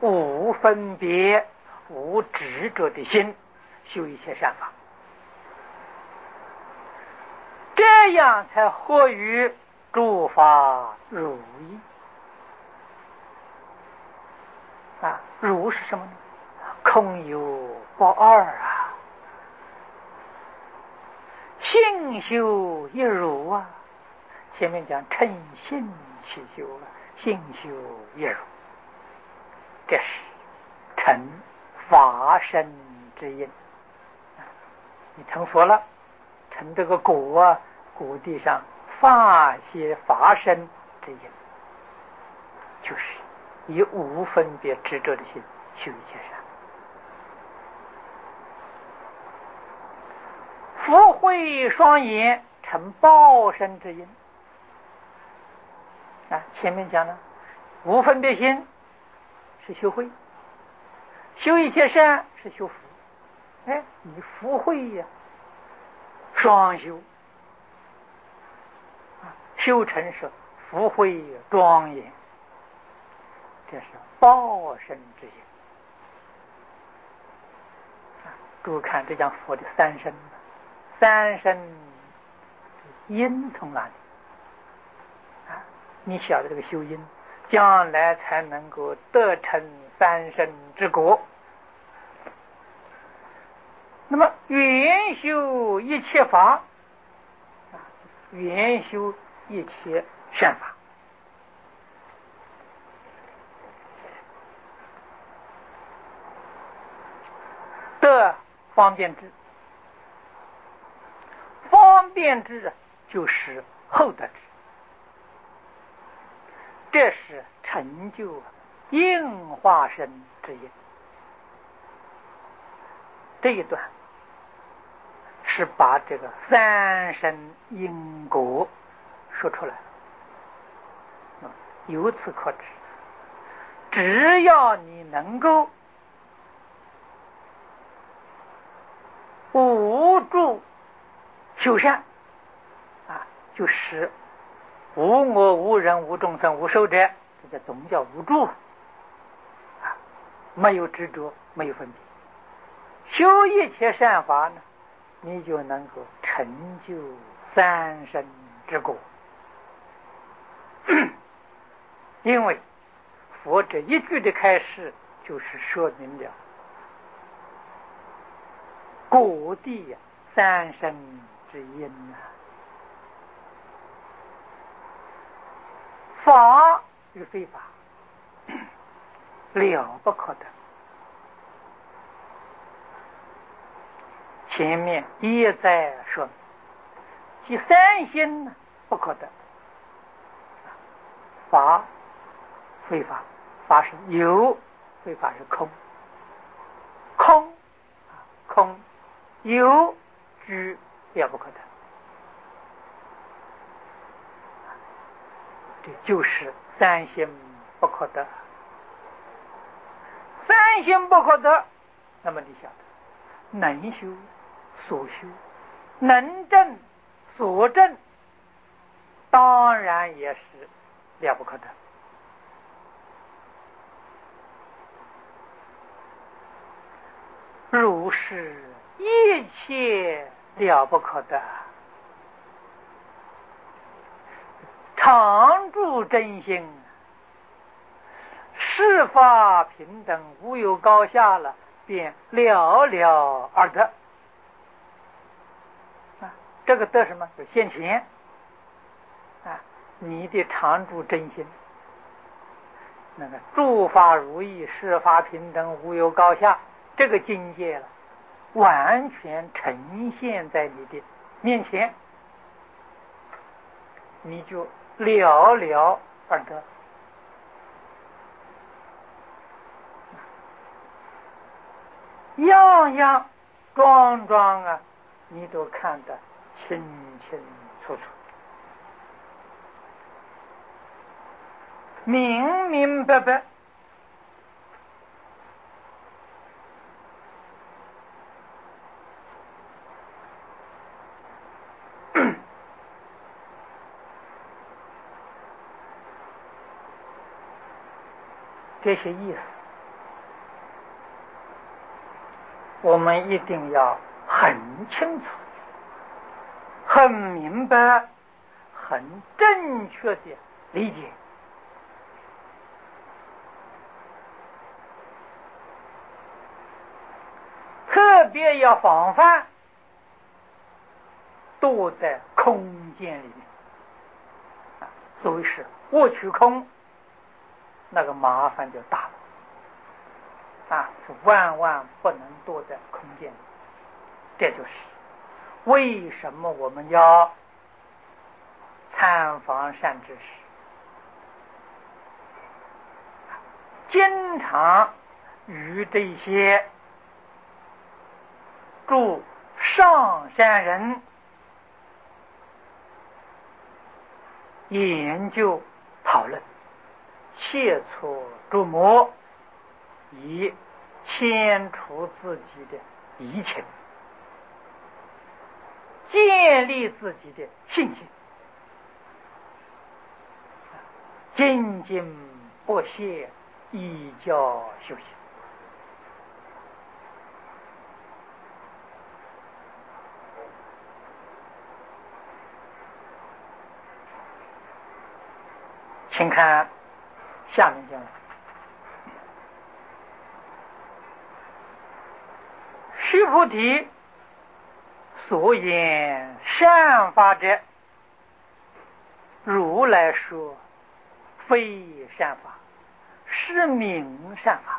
无分别、无执着的心，修一切善法，这样才合于诸法如意。如是什么呢？空有不二啊，性修一如啊。前面讲乘性起修啊，性修一如，这是成法身之因。你成佛了，成这个果啊，果地上发些法身之因，就是以无分别执着的心修一切善。福慧双眼成报身之因。前面讲了，无分别心是修慧，修一切善是修福。你福慧呀，双修，修成是福慧庄严，这是报身之因。诸位看，这讲佛的三身，三身因从哪里？你晓得这个修因，将来才能够得成三身之果。那么圆修一切法，圆修一切善法，得方便智。方便智就是后得智，这是成就应化身之因。这一段是把这个三身因果说出来了。由此可知，只要你能够无住修善，就是无我、无人、无众生、无寿者，这叫总叫无住，没有执着，没有分别，修一切善法呢，你就能够成就三身之果。因为佛这一句的开示，就是说明了果地三身之因法与非法了不可得。前面一再说明，即三心不可得，法非法，法是有，非法是空，空有居了不可得。这就是三心不可得。三心不可得，那么你晓得，能修所修，能证所证，当然也是了不可得。如是一切了不可得，常住真心，事法平等，无有高下了，便了了而得。这个得什么？就现前你的常住真心，那个诸法如意，事法平等，无有高下，这个境界了，完全呈现在你的面前，你就了了而得。样样桩桩你都看得清清楚楚，明明白白。这些意思我们一定要很清楚、很明白、很正确的理解。特别要防范躲在空间里面，所谓是卧取空，那个麻烦就大了是万万不能躲在空间里。这就是为什么我们要参访善知识，经常与这些诸上善人研究讨论，切磋琢磨，以牵除自己的疑情，建立自己的信心，精进不懈，依教修行。请看下面讲，须菩提所言善法者，如来说非善法，是名善法。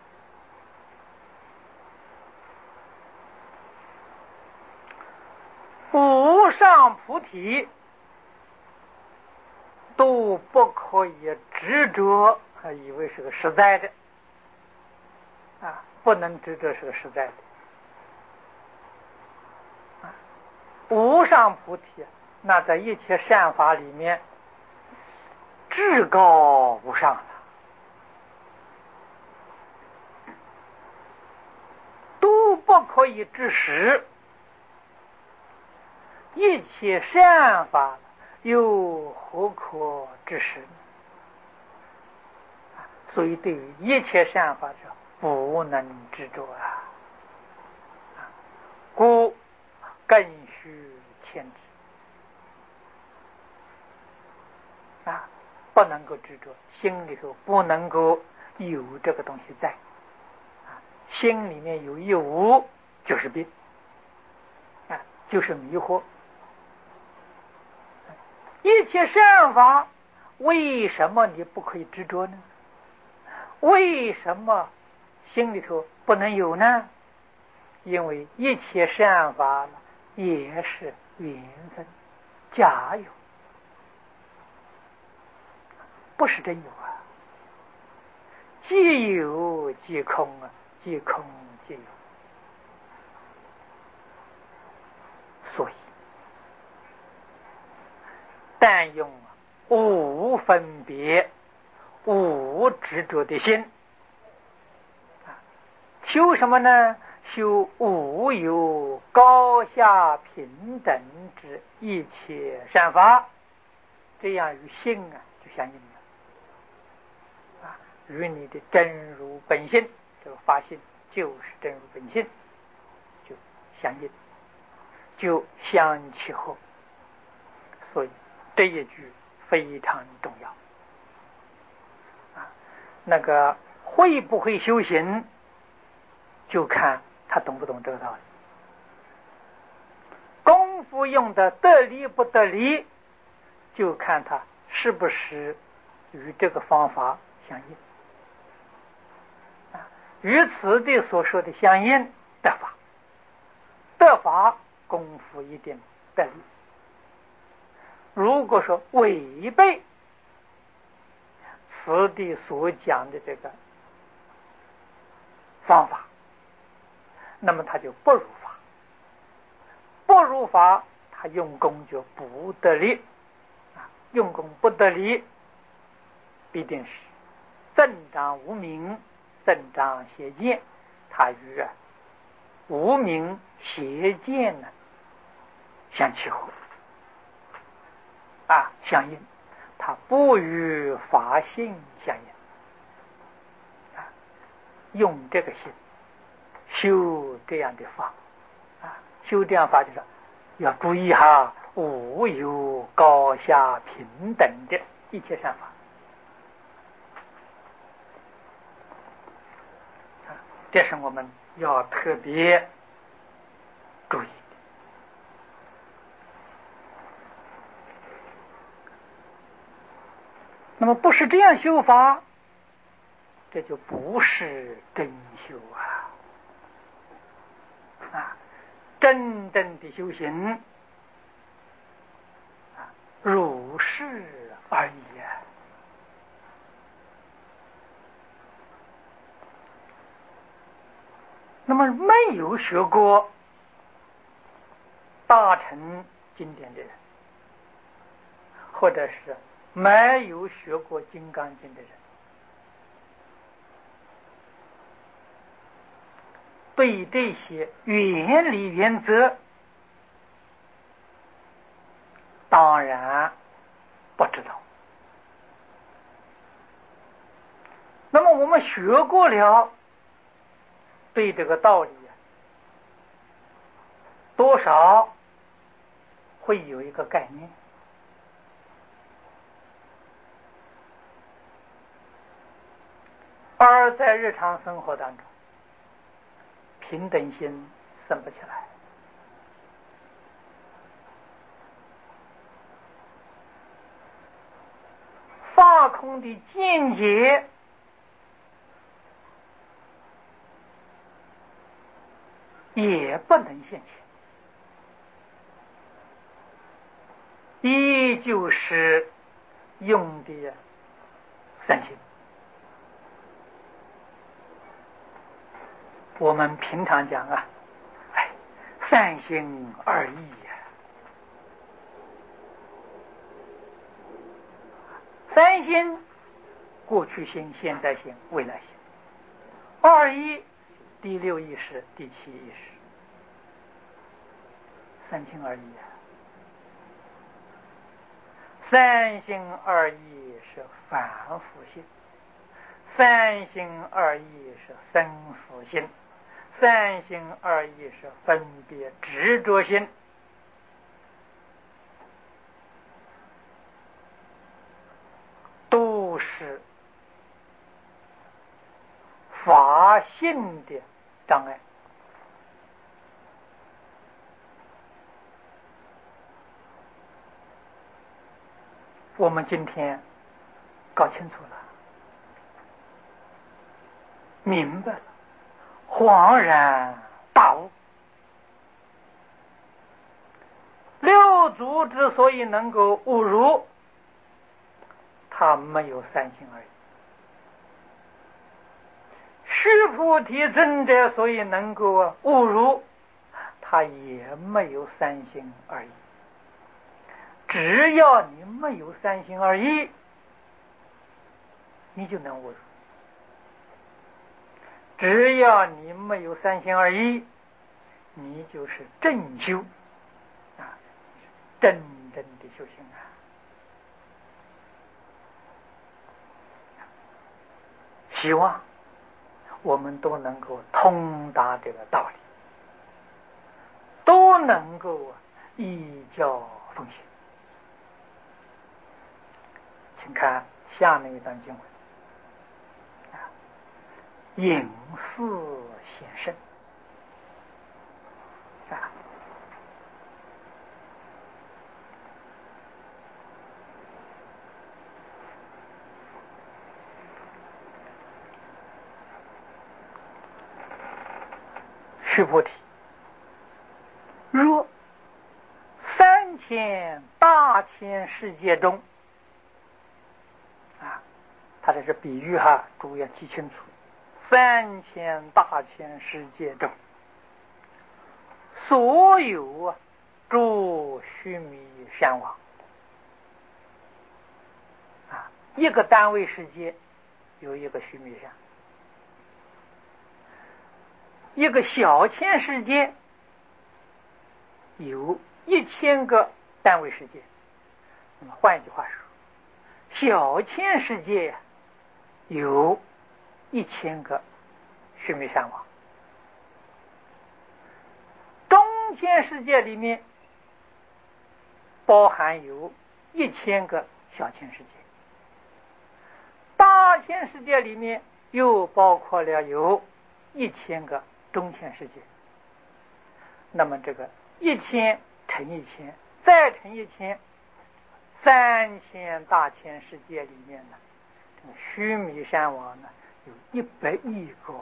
无上菩提都不可以执着，以为是个实在的不能执着是个实在的。无上菩提那在一切善法里面至高无上了，都不可以执实。一切善法又何可执实呢？所以对于一切善法者不能执着故更须牵制不能够执着，心里头不能够有这个东西在心里面有一无就是病就是迷惑。一切善法为什么你不可以执着呢？为什么心里头不能有呢？因为一切善法也是缘分假有，不是真有既有即空即空即有。所以但用无分别无执着的心修什么呢？修无有高下平等之一切善法，这样与心就相应了与你的真如本性，这个发心就是真如本性，就相应，就相契合。所以这一句非常重要那个会不会修行，就看他懂不懂这个道理。功夫用的得力不得力，就看他是不是与这个方法相应与此地所说的相应，得法，得法功夫一定得力。如果说违背此地所讲的这个方法，那么他就不如法，不如法，他用功就不得力用功不得力，必定是增长无明，增长邪见，他与无明邪见相契合相应，它不与法性相应用这个心修这样的法修这样法就是要注意哈，无有高下平等的一切善法这是我们要特别注意的。那么不是这样修法，这就不是真修真正的修行如是而已那么没有学过大乘经典的人，或者是没有学过《金刚经》的人，对这些原理原则当然不知道。那么我们学过了，对这个道理多少会有一个概念。而在日常生活当中，平等心生不起来，法空的见解也不能现前，依旧是用的三心。我们平常讲三心二意三心，过去心、现在心、未来心；二意，第六意识、第七意识。三心二意三心二意是凡夫心，三心二意是生死心，三心二意是分别执着心。都是法性的障碍。我们今天搞清楚了，明白了，恍然大悟。六祖之所以能够悟入，他没有三心二意；须菩提尊者所以能够悟入，他也没有三心二意。只要你没有三心二意，你就能悟入；只要你没有三心二意，你就是正修真正的修行希望我们都能够通达这个道理，都能够依教奉行。请看下面一段经文隐士显圣须菩提，若3000大千世界中他这是比喻诸位要记清楚，3000大千世界中所有诸须弥山王一个单位世界有一个须弥山，一个小千世界有1000个单位世界。那么换一句话说，小千世界有1000个须弥山王。 中千世界里面包含有1000个小千世界，大千世界里面又包括了有1000个中千世界。那么这个1000乘1000再乘1000，3000大千世界里面呢，这个须弥山王呢有100亿个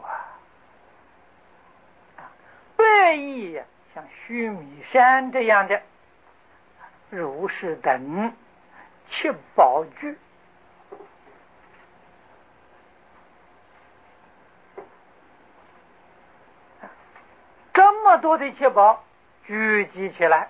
100亿像须弥山这样的如是等七宝具，这么多的七宝聚集起来，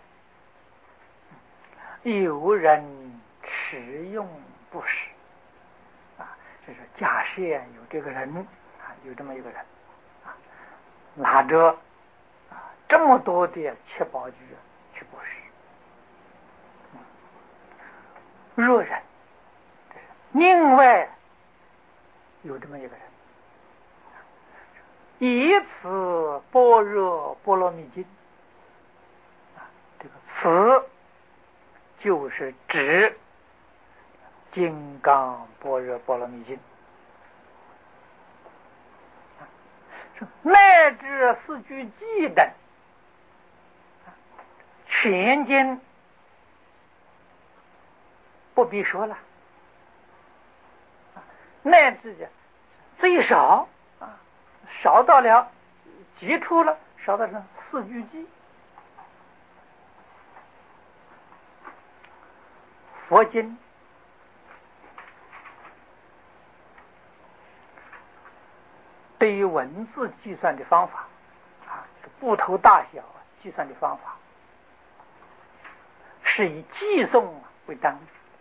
有人持用不实就是假设有这个人有这么一个人拿着这么多的七宝具去布施。若人另外有这么一个人，以此般若波罗蜜经，这个此就是指金刚般若波罗蜜经，乃至四句偈等全经不必说了，乃至最少少到了极处了，少到了四句偈。佛经对于文字计算的方法部头大小计算的方法是以计诵为单位，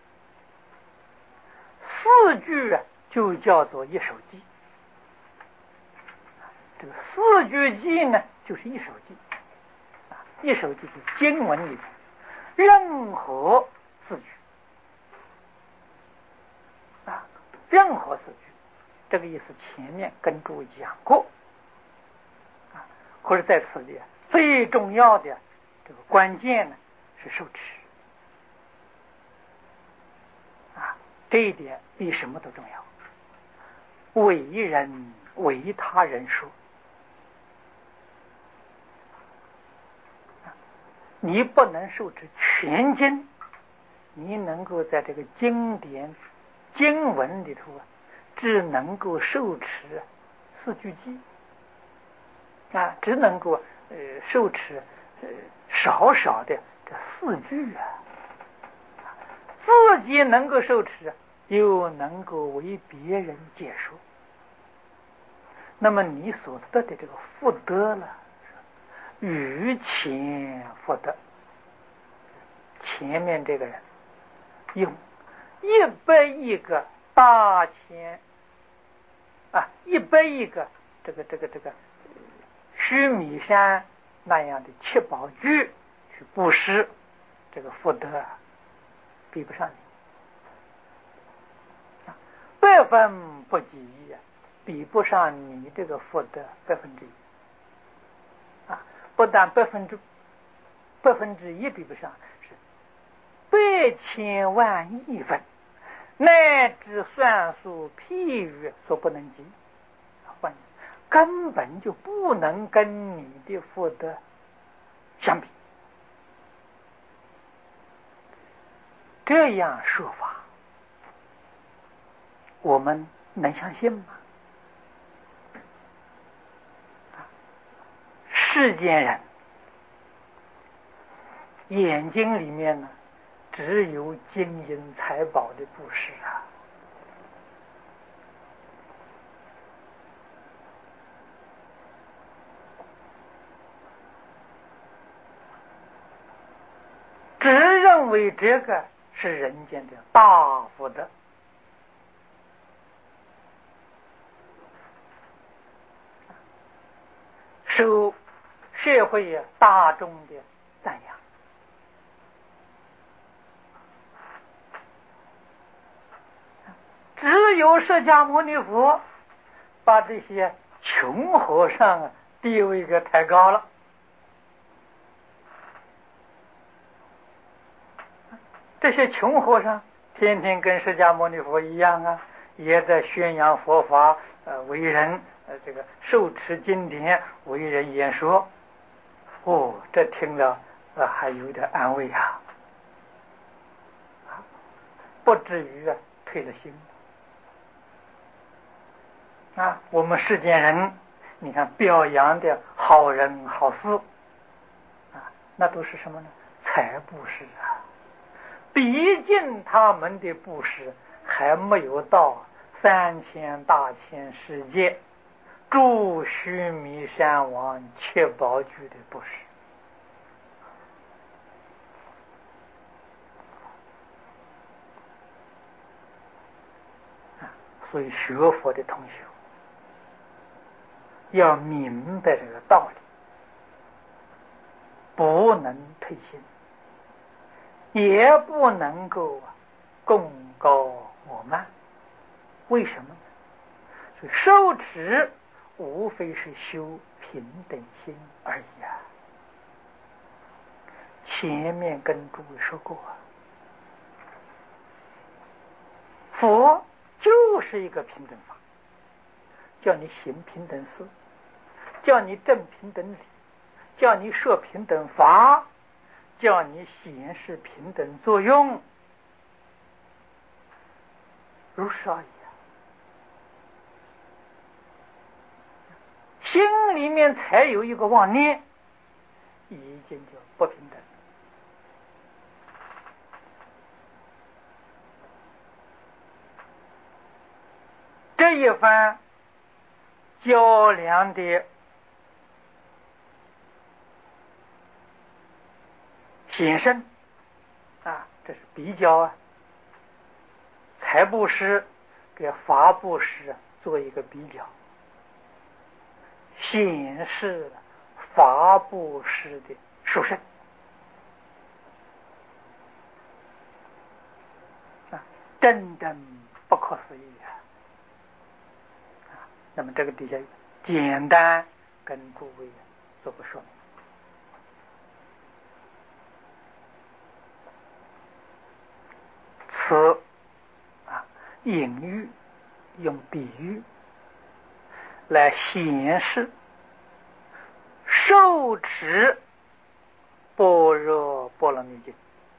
四句就叫做一首偈。这个四句偈呢就是一首偈一首偈是经文里面任何四句任何四句，这个意思前面跟诸位讲过或者在此里最重要的这个关键呢是受持这一点比什么都重要。为人为他人说，你不能受持全经，你能够在这个经典经文里头只能够受持四句偈只能够受持少少的这四句自己能够受持，又能够为别人解说，那么你所得的这个福德了，于前福德。前面这个人用100亿个大千100亿个这个须弥山那样的七宝具去布施，这个福德比不上你，100分不及1比不上你这个福德1%不但1%比不上，是100千万亿分，乃至算数譬喻所不能及，根本就不能跟你的福德相比。这样说法我们能相信吗？世间人眼睛里面呢只有金银财宝的布施只认为这个是人间的大福德，受社会大众的赞扬。只有释迦牟尼佛把这些穷和尚地位给抬高了这些穷和尚天天跟释迦牟尼佛一样啊，也在宣扬佛法，为人这个受持经典，为人演说。哦，这听了还有点安慰啊，不至于退了心啊。我们世间人，你看表扬的好人好事啊，那都是什么呢？财布施啊。毕竟他们的布施还没有到3000大千世界诸须弥山王七宝具的布施所以学佛的同学要明白这个道理，不能退心，也不能够功高我慢。为什么呢？所以受持无非是修平等心而已啊。前面跟诸位说过佛就是一个平等法，叫你行平等事，叫你证平等理，叫你说平等法，叫你显示平等作用，如是而已啊。心里面才有一个妄念，已经就不平等。这一番较量的显身啊，这是比较啊，财布施跟法布施做一个比较，显示法布施的殊胜啊，真正不可思议啊！那么这个底下简单跟诸位做个说明。此隐喻用比喻来显示受持般若波罗蜜经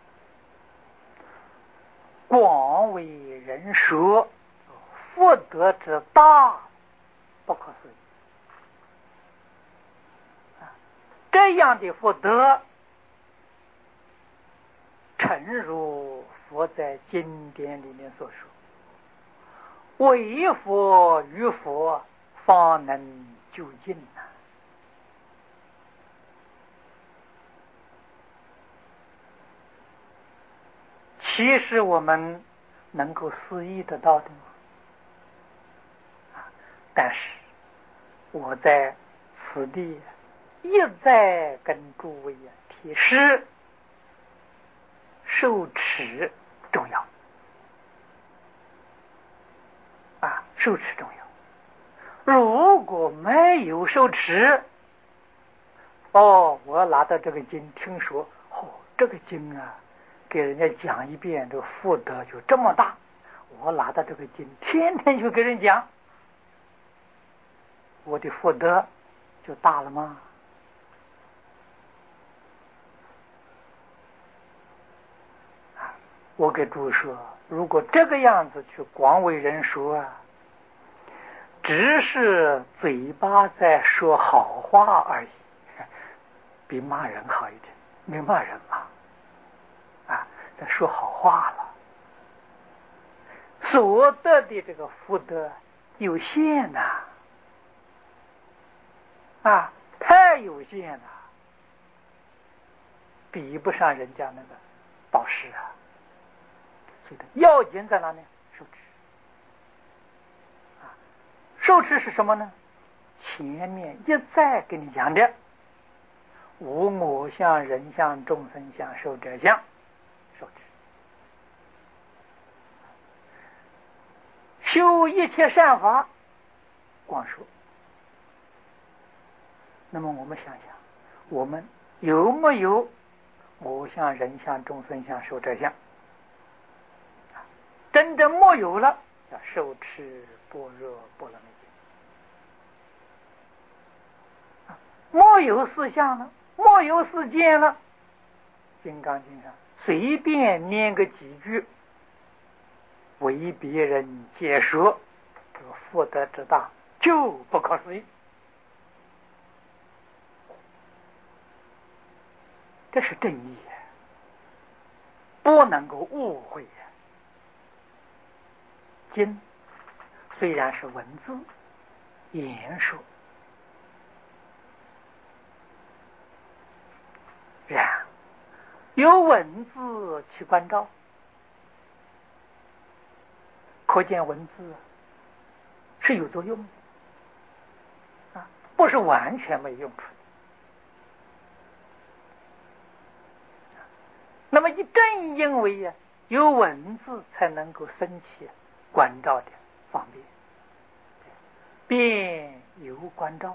广为人说，福德之大不可思议。这样的福德，诚如佛在经典里面所说，为佛于佛方能究竟啊。其实我们能够思议得到的吗？但是我在此地一再跟诸位提示，受持重要啊，受持重要。如果没有受持，我拿到这个经，听说这个经啊，给人家讲一遍，这个福德就这么大，我拿到这个经，天天就给人讲，我的福德就大了吗？我给诸位说，如果这个样子去广为人说啊，只是嘴巴在说好话而已，比骂人好一点，没骂人嘛，在说好话了，所得的这个福德有限呐，太有限了，比不上人家那个导师啊。所以要紧在哪里？受持受持是什么呢？前面一再跟你讲的，无我相、人相、众生相、寿者相，受持。修一切善法，光说。那么我们想想，我们有没有我相、人相、众生相、寿者相？ 真正没有了，叫受持般若波罗蜜经。没有思想了，没有时间了，金刚经上随便念个几句，为别人解说，这个福德之大就不可思议。这是真义，不能够误会。经虽然是文字言说，然有文字去关照，可见文字是有作用的，不是完全没用处。那么正因为有文字才能够生起关照的方便，便有关照，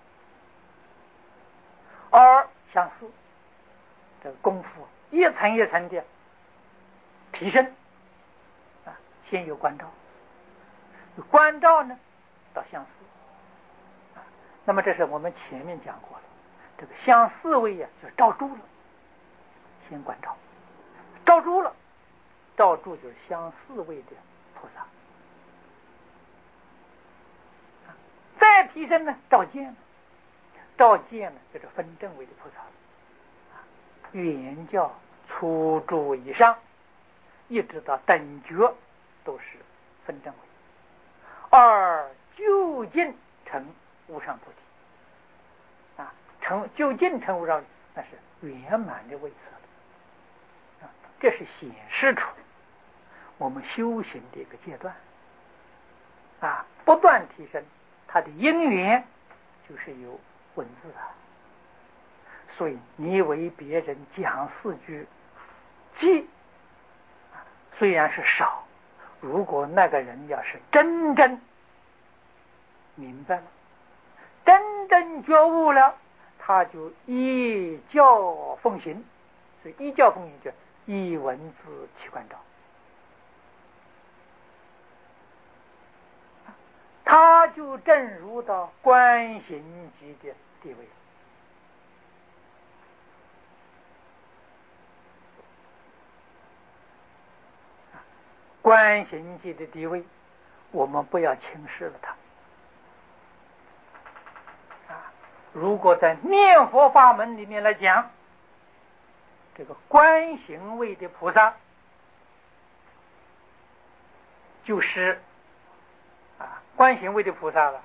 而相似这个功夫一层一层的提升，先有关照，关照呢到相似，那么这是我们前面讲过了，这个相似位就照住了，先关照，照住了，照住就是相似位的菩萨，再提升呢照见了，照见了就是分正位的菩萨，原教初住以上一直到等觉都是分正位，而究竟成无上菩提，究竟成无上，那是圆满的位次了，这是显示出我们修行的一个阶段，不断提升，它的因缘就是有文字所以你为别人讲四句记，虽然是少，如果那个人要是真正明白了，真正觉悟了，他就依教奉行，所以依教奉行就依文字起关照，他就正入到观行级的地位。观行级的地位，我们不要轻视了它。如果在念佛法门里面来讲，这个观行位的菩萨，就是观行位的菩萨了，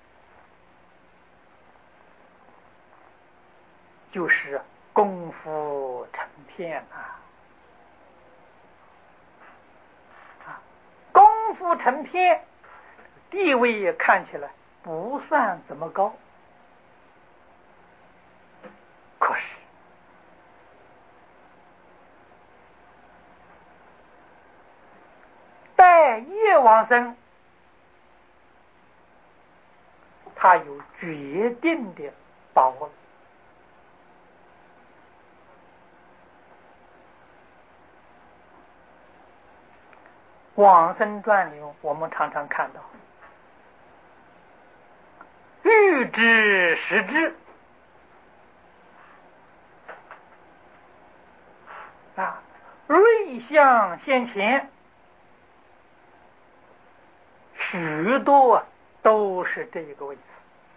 就是功夫成片功夫成片，地位也看起来不算怎么高，可是待业往生，他有决定的把握。往生传里我们常常看到欲知时至瑞相现前，许多都是这个位置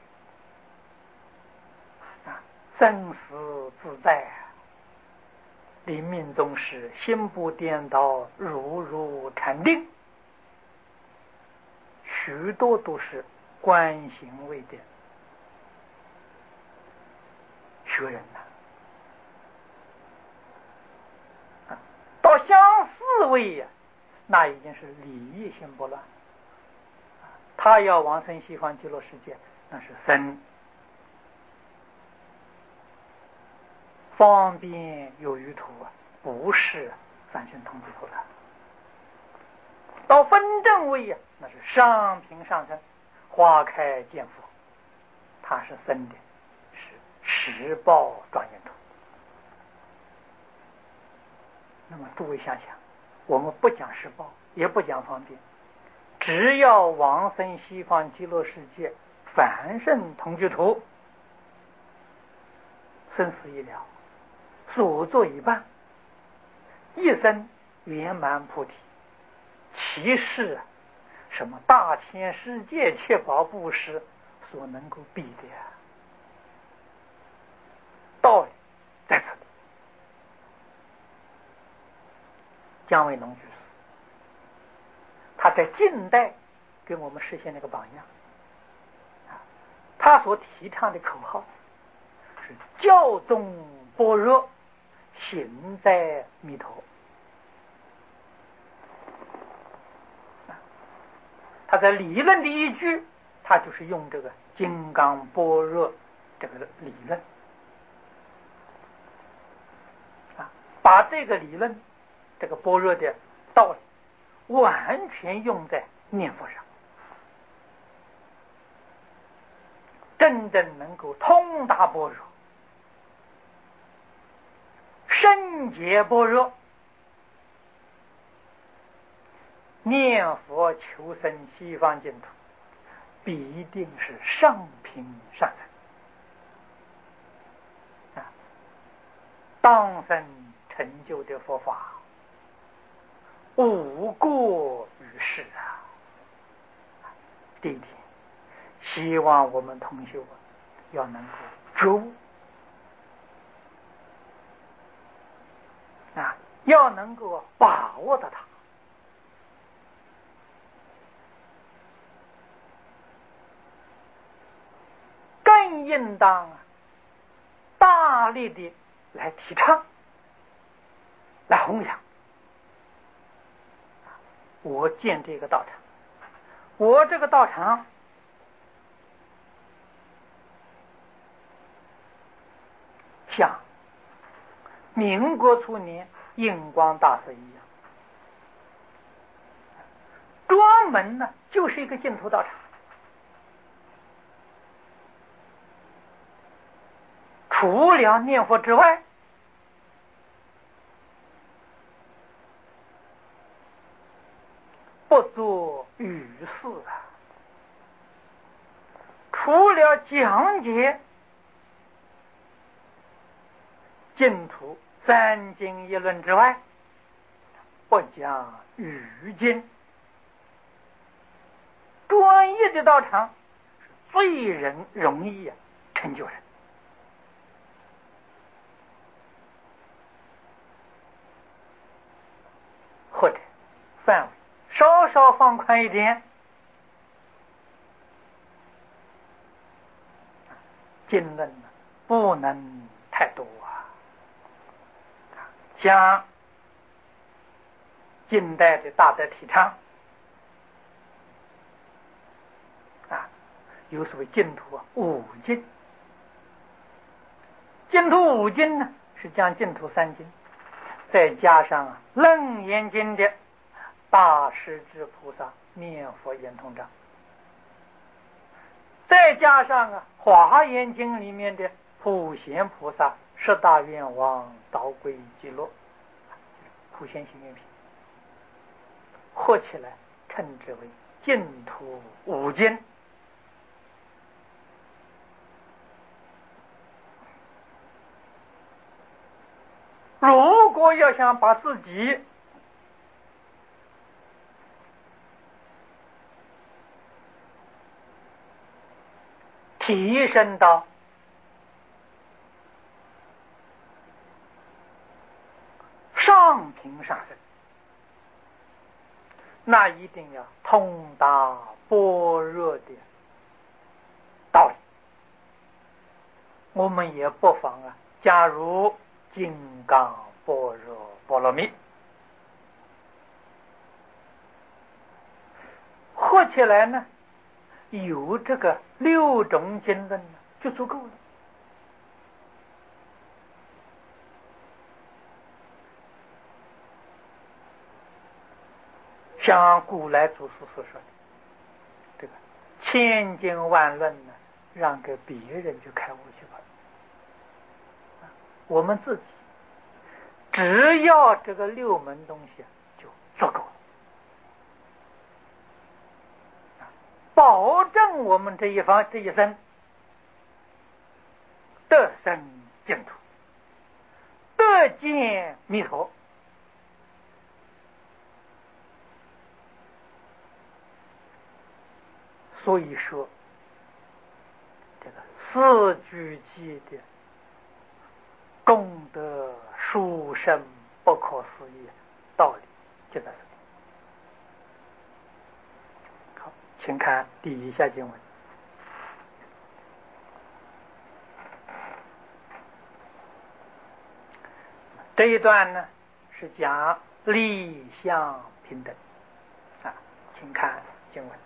生死自在，临命终时心不颠倒，如如禅定，许多都是观行位的学人到相似位那已经是理义心不乱，他要往生西方极乐世界，那是生方便有余土不是三圣同居土了。到分正位那是上品上生，花开见佛，他是生的是十报庄严土。那么诸位想想， 我们不讲实报，也不讲方便，只要往生西方极乐世界凡圣同居土，生死一了，所作一半，一生圆满菩提，其事什么大千世界七宝布施所能够比的呀？道理在这里。姜维农居士他在近代给我们实现了一个榜样，他所提倡的口号是教中般若，行在弥陀。他在理论的依据，他就是用这个金刚般若这个理论把这个理论这个般若的道理完全用在念佛上，真正能够通达般若，深解般若，念佛求生西方净土，必定是上品上乘当生成就的佛法，无过于世啊！第一点，希望我们同修要能够觉悟要能够把握到它，更应当大力的来提倡，来弘扬。我建这个道场，我这个道场像民国初年印光大师一样，专门呢就是一个净土道场，除了念佛之外，不做语事除了讲解净土三经一论之外，不讲语经。专业的道场是最容易成就人。或者范围稍稍放宽一点，经论不能太多像近代的大德提倡有所谓净土五经，净土五经呢是将净土三经再加上楞严经的大势至菩萨念佛圆通章，再加上华严经里面的普贤菩萨十大愿望导归极乐，普贤行愿品，合起来称之为净土五经。如果要想把自己提升到上品上升，那一定要通达般若的道理。我们也不妨加入金刚般若波罗蜜，合起来呢，有这个六种经论就足够了。像古来祖师所说的，这个千经万论呢，让给别人去开悟去吧。我们自己只要这个六门东西就足够，保证我们这一生得生净土，得见弥陀。所以说，这个四句偈的功德殊胜不可思议道理就在这里。好，请看第一下经文。这一段呢是讲理相平等啊，请看经文。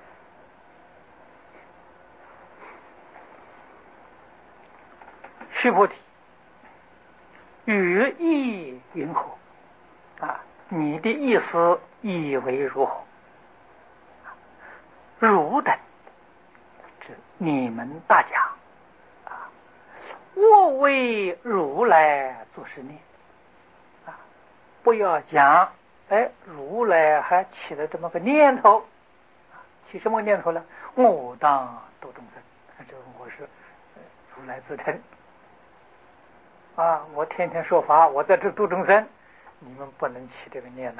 须菩提，语意云何？啊，你的意思以为如何？汝等，指你们大家啊，我为如来作是念啊，不要讲，如来还起了这么个念头，起什么念头呢？我当度众生，这我是如来自称。我天天说法，我在这度众生，你们不能起这个念呐！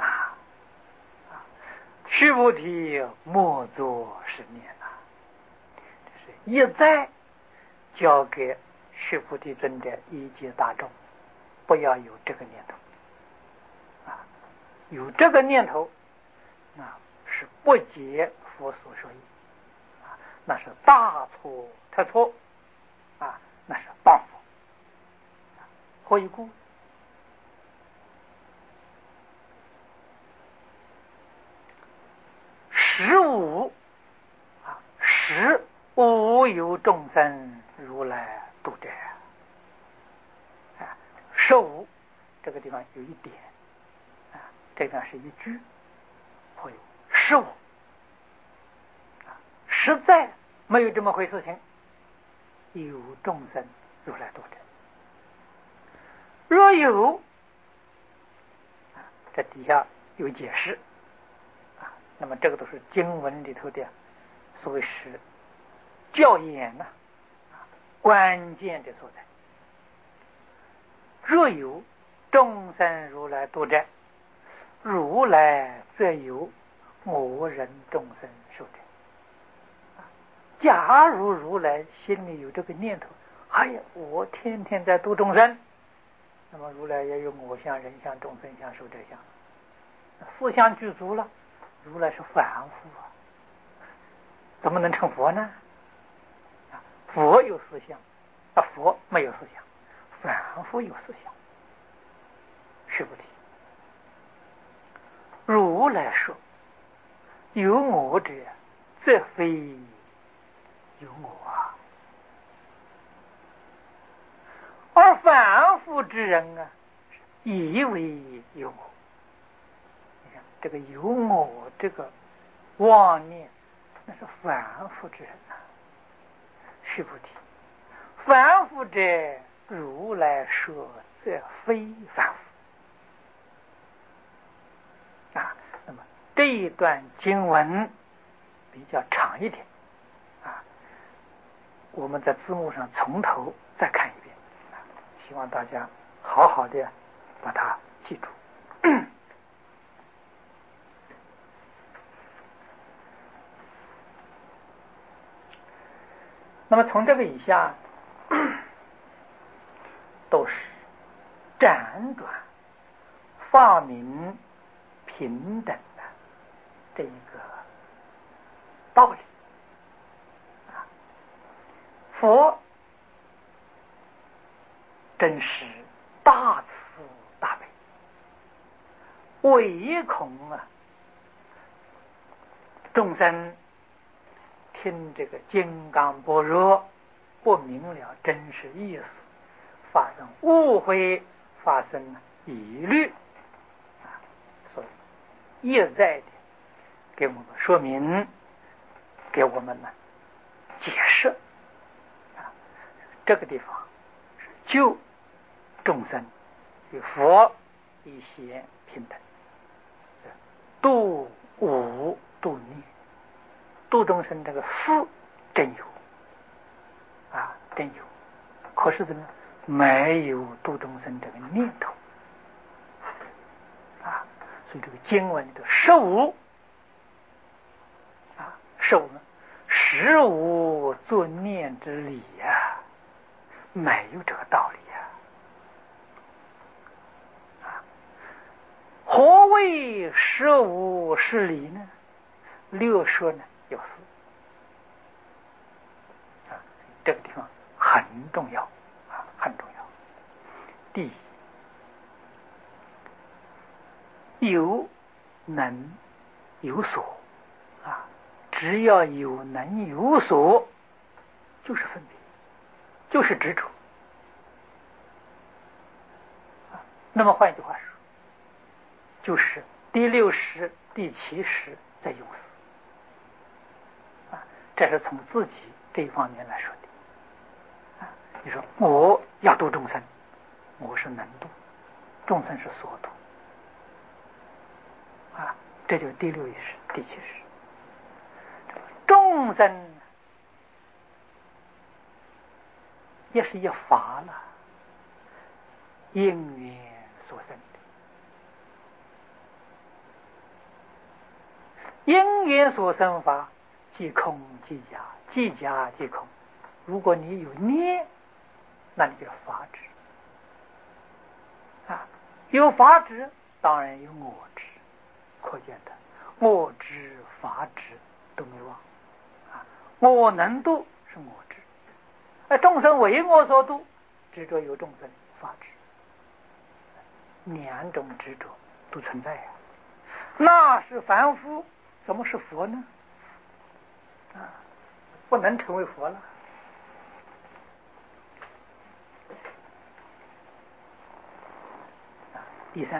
须菩提，莫作是念呐！这是一再交给须菩提尊者一切大众，不要有这个念头有这个念头，那是不解佛所说义那是大错特错那是谤佛。何以故？实无实无有众生如来度者实无这个地方有一点这个是一句，会实无实在没有这么回事情，有众生如来度者。若有这底下有解释那么这个都是经文里头的所谓是教言关键的所在。若有众生如来度者，如来则有我人众生受者。假如如来心里有这个念头，我天天在度众生，那么如来也有我相、人相、众生相、寿者相，四相具足了，如来是凡夫怎么能成佛呢？佛有四相佛没有四相，凡夫有四相。须菩提，如来说有我者，则非有我而凡夫之人以为有我。你看这个有我这个妄念，那是凡夫之人须菩提，凡夫者如来说则非凡夫那么这一段经文比较长一点我们在字幕上从头再看一遍希望大家好好的把它记住。那么从这个以下都是辗转发明平等的这一个道理佛真是大慈大悲，唯恐众生听这个金刚般若不明了真实意思，发生误会，发生疑虑所以一再的给我们说明，给我们解释这个地方是救众生与佛与贤平等， 度无度念，度众生这个思真有啊，真有，可是怎么没有度众生这个念头啊？所以这个经文里头实无啊，实无呢，实无作念之理呀，没有这个道理呀。何谓实无实理呢？略说呢有四啊，这个地方很重要啊，很重要。第一，有能有所啊，只要有能有所，就是分别，就是执着啊。那么换一句话说，就是第六识、第七识在用思啊，这是从自己这一方面来说的啊。你说我要度众生，我是能度，众生是所度啊，这就是第六意识、第七识。众生也是一法了，因缘所生的。因缘所生法，即空即假，即假即空。如果你有念，那你就法执啊，有法执，当然有我执，可见的我执、法执都没忘啊。我能度是我执，众生为我所度，执着有众生法执，两种执着都存在啊。那是凡夫。什么是佛呢？啊，不能成为佛了。第三，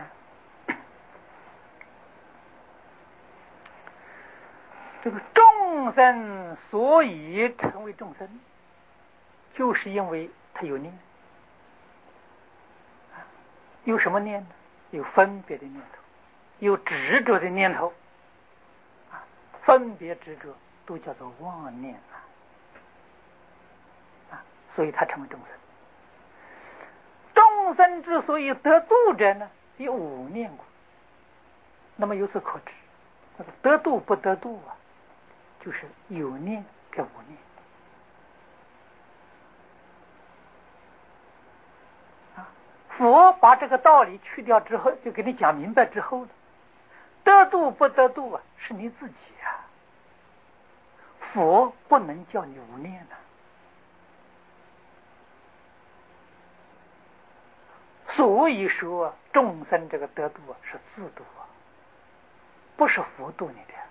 这个众生所以成为众生，就是因为他有念。有什么念呢？有分别的念头，有执着的念头。分别执着都叫做妄念啊，所以他成为众生。众生之所以得度者呢，有五念故。那么由此可知，得度不得度啊，就是有念跟无念啊。佛把这个道理去掉之后，就给你讲明白之后了，得度不得度啊，是你自己啊。佛不能叫你无念啊。所以说众生这个得度啊，是自度啊，不是佛度你的。